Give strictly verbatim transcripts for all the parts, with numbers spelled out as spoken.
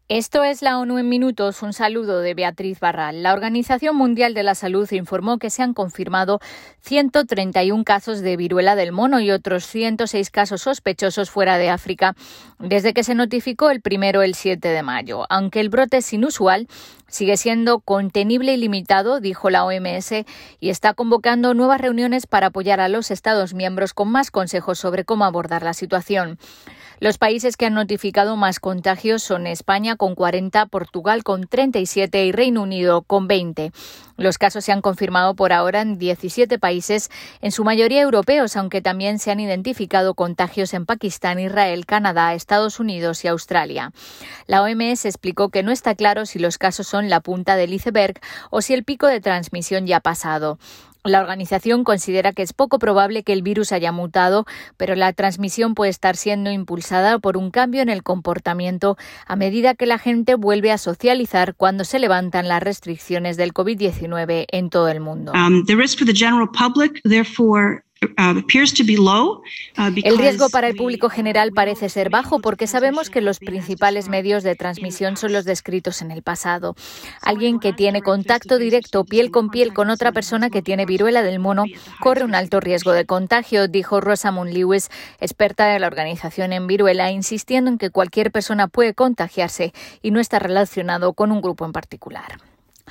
Esto es la ONU en minutos. Un saludo de Beatriz Barral. La Organización Mundial de la Salud informó que se han confirmado ciento treinta y uno casos de viruela del mono y otros ciento seis casos sospechosos fuera de África desde que se notificó el primero el siete de mayo. Aunque el brote es inusual, sigue siendo contenible y limitado, dijo la O M S, y está convocando nuevas reuniones para apoyar a los Estados miembros con más consejos sobre cómo abordar la situación. Los países que han notificado más contagios son España con cuarenta, Portugal con treinta y siete y Reino Unido con veinte. Los casos se han confirmado por ahora en diecisiete países, en su mayoría europeos, aunque también se han identificado contagios en Pakistán, Israel, Canadá, Estados Unidos y Australia. La O M S explicó que no está claro si los casos son la punta del iceberg o si el pico de transmisión ya ha pasado. La organización considera que es poco probable que el virus haya mutado, pero la transmisión puede estar siendo impulsada por un cambio en el comportamiento a medida que la gente vuelve a socializar cuando se levantan las restricciones del COVID diecinueve en todo el mundo. Um, the risk for the general public, therefore, Uh, appears to be low, uh, el riesgo para el público general parece ser bajo porque sabemos que los principales medios de transmisión son los descritos en el pasado. Alguien que tiene contacto directo piel con piel con otra persona que tiene viruela del mono corre un alto riesgo de contagio, dijo Rosamund Lewis, experta de la organización en viruela, insistiendo en que cualquier persona puede contagiarse y no está relacionado con un grupo en particular.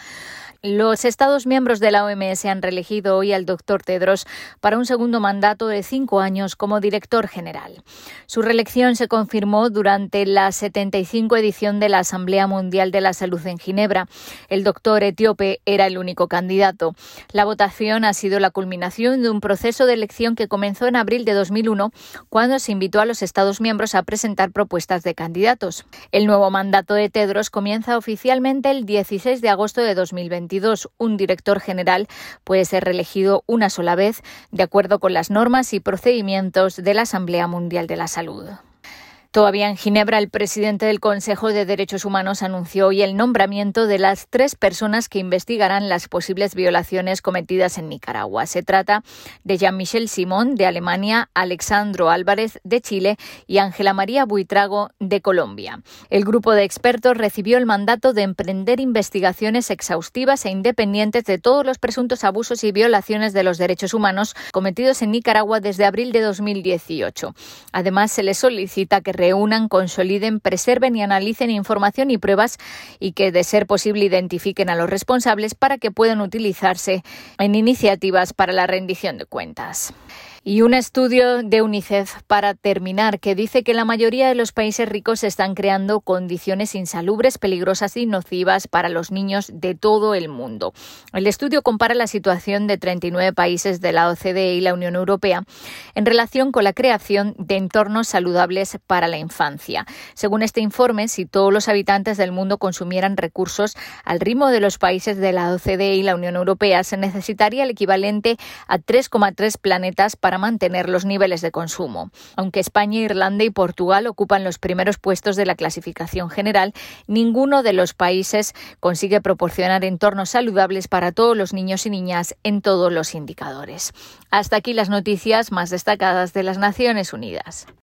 Los Estados miembros de la O M S han reelegido hoy al doctor Tedros para un segundo mandato de cinco años como director general. Su reelección se confirmó durante la setenta y cinco edición de la Asamblea Mundial de la Salud en Ginebra. El doctor etíope era el único candidato. La votación ha sido la culminación de un proceso de elección que comenzó en abril de dos mil uno, cuando se invitó a los Estados miembros a presentar propuestas de candidatos. El nuevo mandato de Tedros comienza oficialmente el dieciséis de agosto de dos mil veintidós. Un director general puede ser reelegido una sola vez, de acuerdo con las normas y procedimientos de la Asamblea Mundial de la Salud. Todavía en Ginebra, el presidente del Consejo de Derechos Humanos anunció hoy el nombramiento de las tres personas que investigarán las posibles violaciones cometidas en Nicaragua. Se trata de Jean-Michel Simón, de Alemania, Alexandro Álvarez, de Chile, y Ángela María Buitrago, de Colombia. El grupo de expertos recibió el mandato de emprender investigaciones exhaustivas e independientes de todos los presuntos abusos y violaciones de los derechos humanos cometidos en Nicaragua desde abril de dos mil dieciocho. Además, se les solicita que reúnan, consoliden, preserven y analicen información y pruebas y que, de ser posible, identifiquen a los responsables para que puedan utilizarse en iniciativas para la rendición de cuentas. Y un estudio de UNICEF, para terminar, que dice que la mayoría de los países ricos están creando condiciones insalubres, peligrosas y nocivas para los niños de todo el mundo. El estudio compara la situación de treinta y nueve países de la O C D E y la Unión Europea en relación con la creación de entornos saludables para la infancia. Según este informe, si todos los habitantes del mundo consumieran recursos al ritmo de los países de la O C D E y la Unión Europea, se necesitaría el equivalente a tres coma tres planetas para mantener los niveles de consumo. Aunque España, Irlanda y Portugal ocupan los primeros puestos de la clasificación general, ninguno de los países consigue proporcionar entornos saludables para todos los niños y niñas en todos los indicadores. Hasta aquí las noticias más destacadas de las Naciones Unidas.